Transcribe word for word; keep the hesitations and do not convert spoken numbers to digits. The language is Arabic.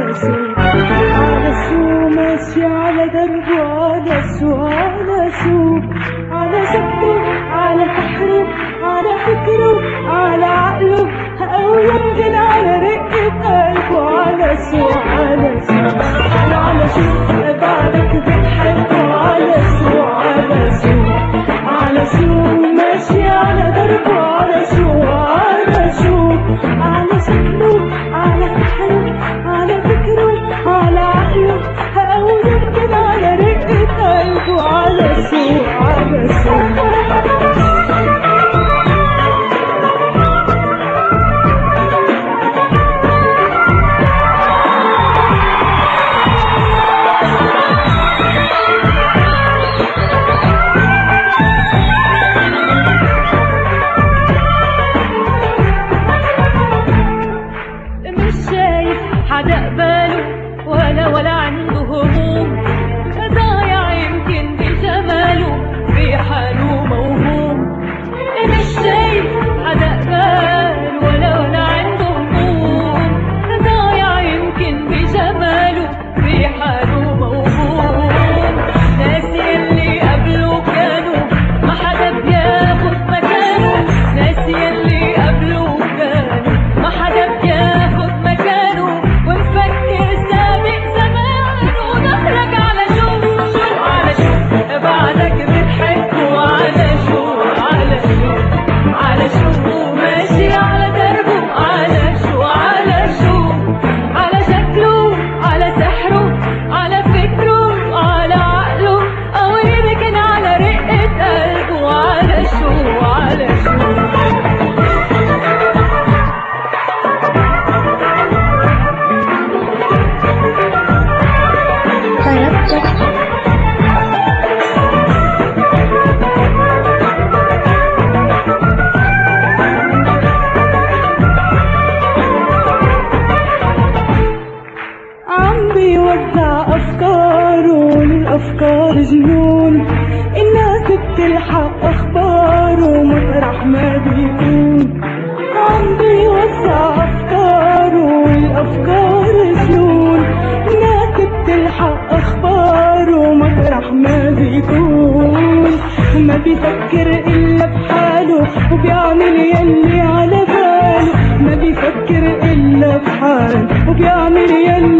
سوق على سوق ماشي على دربه على سوق على سوق على سكته على بحره على فكره على عقله أو يمكن على رقة قلبه على سوق على سوق على شوق بعدك بتحبه على سوق على سوق على سوق ماشي على دربه على سوق على سوق على سكته على بحره على فكره على عقله أو يمكن على رقة قلبه على سوق على سوق حدا قباله ولا ولا عنده هموم ضايع يمكن بجماله في حاله موهوم مش شايف حدا قباله ولا ولا عنده هموم ضايع يمكن بجماله في حاله موهوم ناس يلي قبله كانوا ما حدا بياخد مكانه ناس يلي قبله كانوا ما حدا بياخد مكانه بعدك بتحبه على شو على شو على شو ماشي على دربه على شو على شو على شكله على سحره على فكره على عقله أو يمكن على رقة قلبه على شو على شو بيوزع أفكاره للأفكار جنون الناس بتلحق أخباره مطرح ما بيكون عم بيوزع أفكاره للأفكار جنون الناس بتلحق أخباره مطرح ما بيكون وما بيفكر إلا بحاله وبيعمل يلي على باله ما بيفكر إلا بحاله وبيعمل يلي